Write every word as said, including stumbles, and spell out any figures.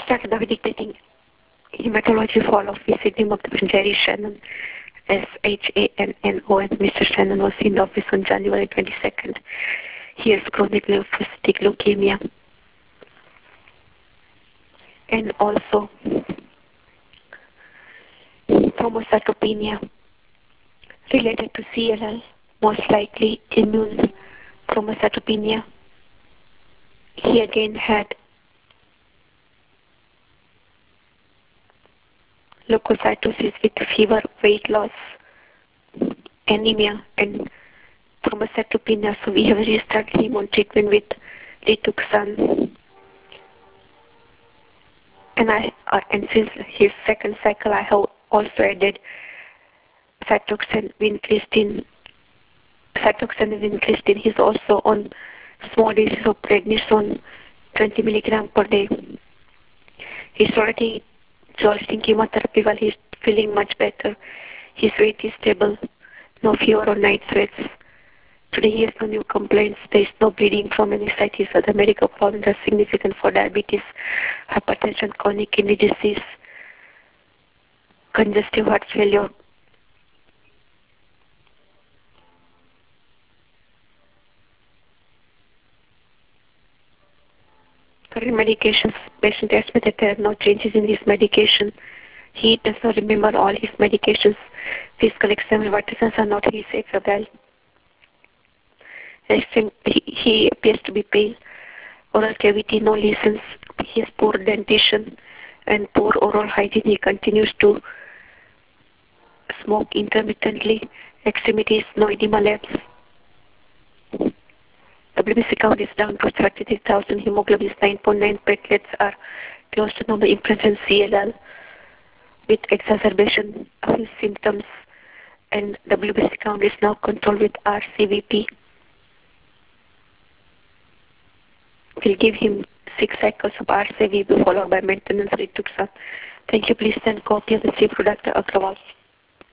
started now dictating hematology follow-up visiting of the Jerry Shannon, S H A N N O, and Mister Shannon was in the office on January twenty-second. He has chronic lymphocytic leukemia and also thrombocytopenia related to C L L, most likely immune thrombocytopenia. He again had leukocytosis with fever, weight loss, anemia, and thrombocytopenia. So we have restarted him on treatment with Rituxan. And I, uh, and since his second cycle, I have also added cytoxan, vincristine, cytoxan and vincristine. He's also on small doses of prednisone, twenty milligram per day. He's already exhausting chemotherapy while he's feeling much better. His weight is stable, no fever or night sweats. Today he has no new complaints. There is no bleeding from any side. His other medical problems are significant for diabetes, hypertension, chronic kidney disease, congestive heart failure. Current medications, patient tells me that there are no changes in his medication. He does not remember all his medications. Physical exam and vitamins are not his fragile. He, he appears to be pale. Oral cavity, no lesions. He has poor dentition and poor oral hygiene. He continues to smoke intermittently. Extremities, no edema labs. W B C count is down to thirty-three thousand. Hemoglobin is nine point nine. Platelets are close to normal. In presence C L L with exacerbation of his symptoms. And W B C count is now controlled with R C V P. We'll give him six cycles of R C V P followed by maintenance Rituxan. Thank you. Please send copy of the receipt to Doctor Agrawal.